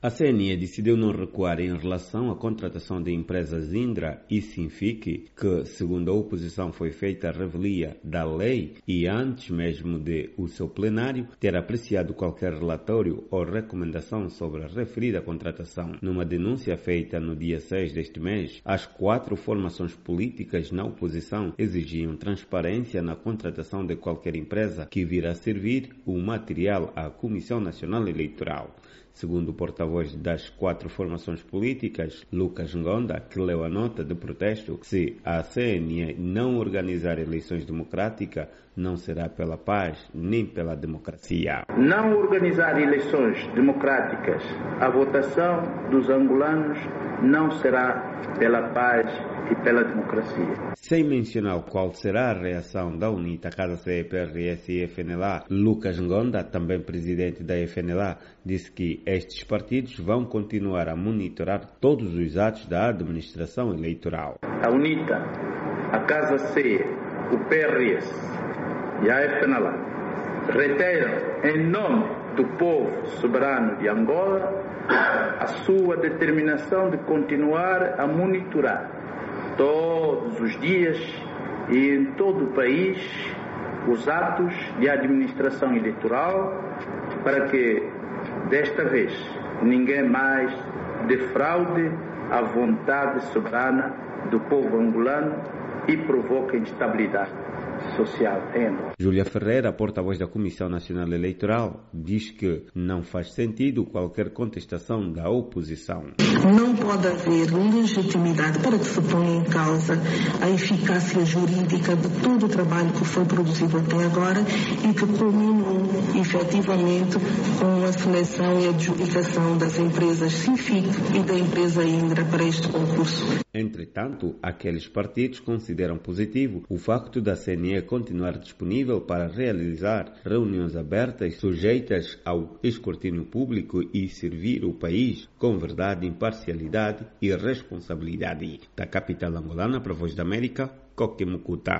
A CNE decidiu não recuar em relação à contratação de empresas Indra e Sinfic, que, segundo a oposição, foi feita a revelia da lei e antes mesmo de o seu plenário ter apreciado qualquer relatório ou recomendação sobre a referida contratação. Numa denúncia feita no dia 6 deste mês, as 4 formações políticas na oposição exigiam transparência na contratação de qualquer empresa que virá servir o material à Comissão Nacional Eleitoral. Segundo o porta-voz das 4 formações políticas, Lucas Ngonda, que leu a nota de protesto, se a CNE não organizar eleições democráticas, não será pela paz nem pela democracia. Não organizar eleições democráticas, a votação dos angolanos não será pela paz e pela democracia. Sem mencionar qual será a reação da UNITA, Casa CPRS e FNLA, Lucas Ngonda, também presidente da FNLA, disse que estes partidos vão continuar a monitorar todos os atos da administração eleitoral. A UNITA, a Casa C, o PRS e a FNLA reiteram em nome do povo soberano de Angola a sua determinação de continuar a monitorar todos os dias e em todo o país os atos de administração eleitoral para que desta vez ninguém mais defraude a vontade soberana do povo angolano e provoque instabilidade social em Angola. Júlia Ferreira, porta-voz da Comissão Nacional Eleitoral, diz que não faz sentido qualquer contestação da oposição. Não pode haver legitimidade para que se ponha em causa a eficácia jurídica de todo o trabalho que foi produzido até agora e que culminou efetivamente com a seleção e adjudicação das empresas Sinfic e da empresa Indra para este concurso. Entretanto, aqueles partidos consideram positivo o facto da CNE continuar disponível para realizar reuniões abertas sujeitas ao escrutínio público e servir o país com verdade, imparcialidade e responsabilidade. Da capital angolana para a Voz da América, Coque Mucuta.